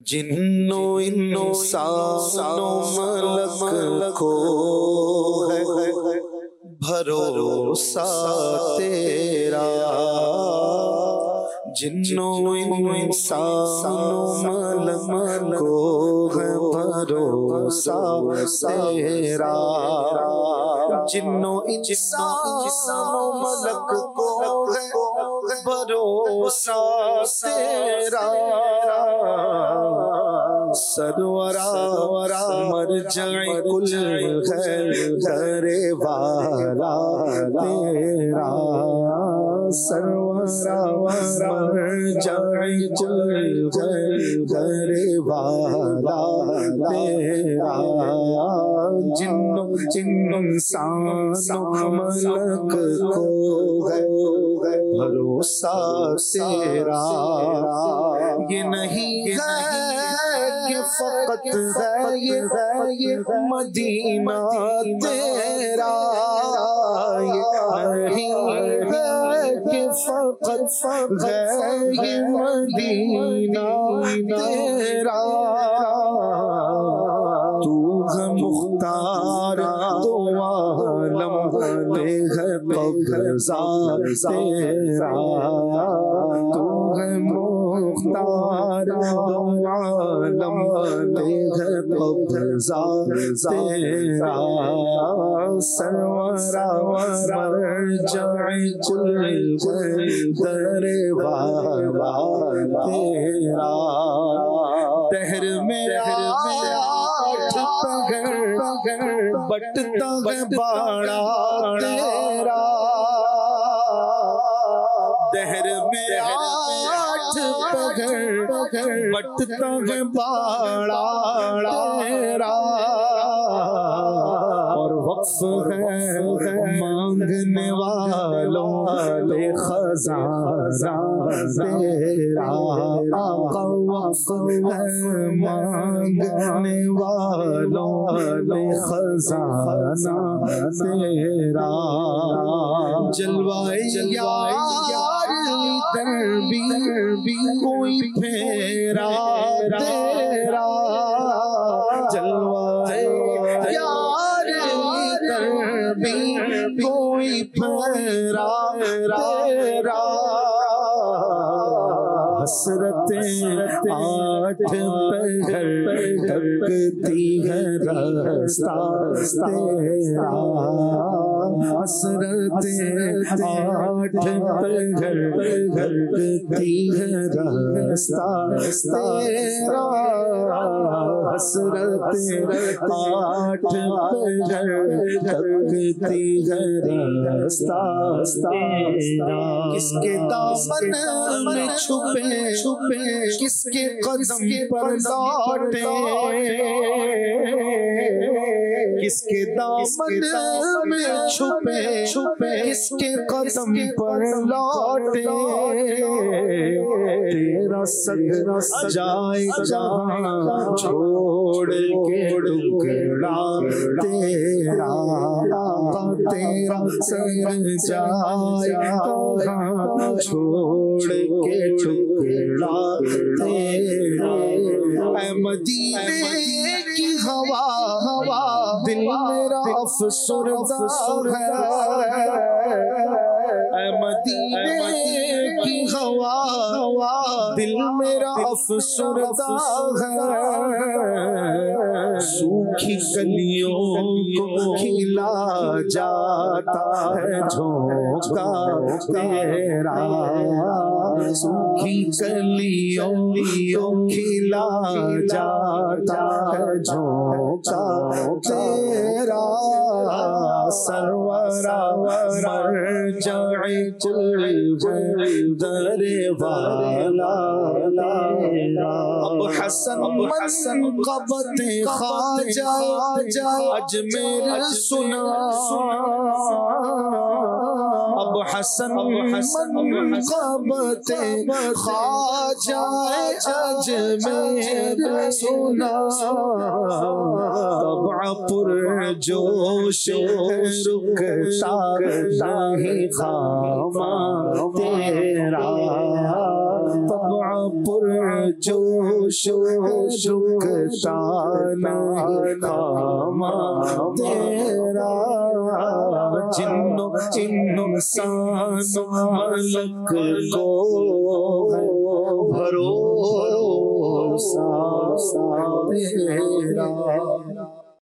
جنوں انسانوں ملک کو ہے بھروسہ تیرا، جنوں انسانوں ملک کو ہے بھروسہ تیرا، جنوں انسانوں ملک کو ہے بھروسہ تیرا، سرورا مرجع کل ہے درے والا تیرا، سرورا مرجع کل ہے درے والا تیرا، جنوں انسانوں ملک کو ہے بھروسہ تیرا، یہ نہیں ہے کہ فقط ہے یہ مدینہ تیرا، یہ نہیں ہے کہ فقط ہے یہ مدینہ تیرا، تو ہے مختار دو عالم لے ہے قبضہ تیرا، تو ہے مختار دو عالم لے ہے قبضہ تیرا، سرورا مرجع کل درے والا تیرا، دہر میں آٹھ پگر بٹتا ہے باڑا تیرا، دہر میں آٹھ پگر بٹتا ہے باڑا تیرا، اور وقف ہے مانگنے والوں پہ خزانہ تیرا، آقا وقف ہے مانگنے والوں پہ خزانہ تیرا، جلوائے یار ادھر بھی کوئی پھیرا تیرا، جلوائے یار ادھر بھی کوئی پھیرا تیرا، حسرتیں آٹھ پہر ڈھکتی ہے راستہ تیرا، حسرتیں آٹھ پہر ڈھکتی ہے راستہ تیرا، حسرتیں آٹھ پہر ڈھکتی ہے راستہ تیرا، کس کے دامن میں چھپے کس کے قدم پر لوٹے، کس کے دامن میں چھپے کس کے قدم پر لوٹے، تیرا سر جائے جہاں چھوڑ کے ٹکڑا تیرا، تیرا سر جائے جہاں چھوڑ کے ٹکڑا تیرا، اے مدینے کی ہوا دل میرا افسردہ ہے، اے مدینے کی ہوا دل میرا افسردہ ہے، سوکھی کلیوں کو کھلا جاتا ہے جھونکا تیرا، سوکھی کلیوں کو کھلا جاتا ہے جھونکا تیرا، سرورا مرجع کل درے والا تیرا، اب حسن منقبت خواجہ اجمیر سنا، اب حسن منقبت خواجہ اجمیر سنا، طبع پر جوش رکتا نہیں خامہ تیرا، طبع پر جوش رکتا نہیں خامہ تیرا جنو انسان ملک کو بھروسہ تیرا